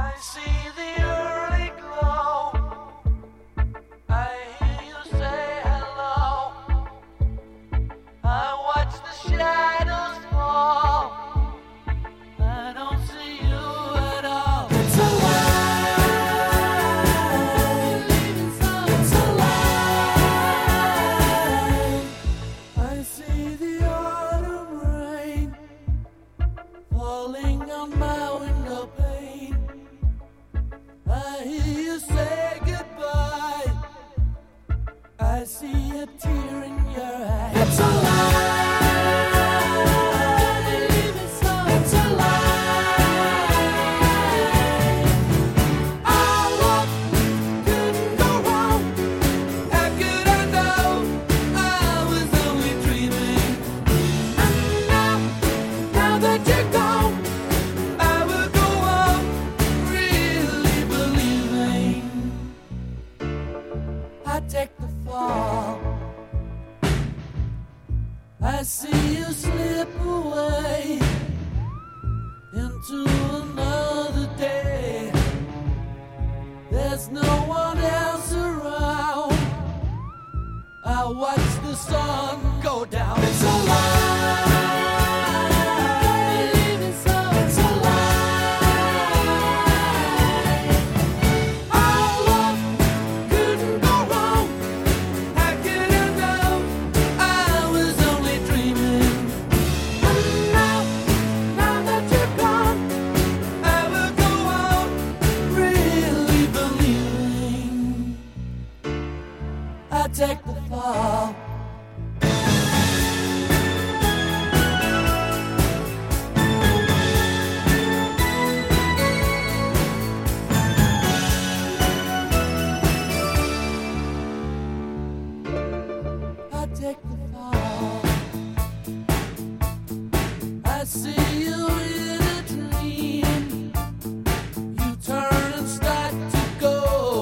see the early glow. I hear you say hello. I watch the shadows fall. I don't see you at all. It's a lie. It's a lie. I see the autumn rain falling on my window pane. I hear you say goodbye. I see a tear in your eye. It's a lie. It's a lie. Our love couldn't go wrong. How could I know? I was only dreaming. And now that you're gone, I will go on really believing. I take the fall. I see you slip away into another day. There's no one else around. I watch the sun go down. It's a lie. It's a lie. Our love couldn't go wrong. How could I know? I was only dreaming. And now that you're gone, I will go on really believing. I take the fall. I take the fall. I see you in a dream. You turn and start to go.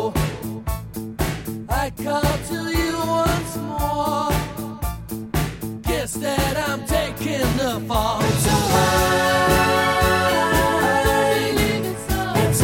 I call to you once more. Guess that I'm taking the fall. It's a lie. It's a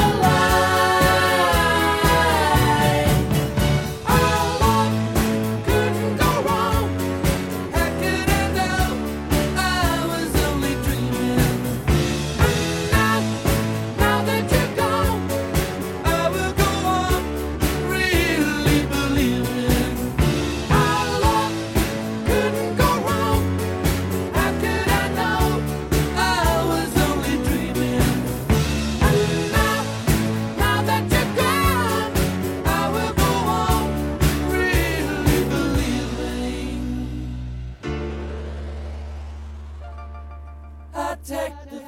lie. Our love couldn't go wrong. How could I know? I was only dreaming. And now that you're gone, I will go on really believing. Our love couldn't go wrong. How could I know? I was only dreaming. And now that you're gone, I will go on really believing. I take the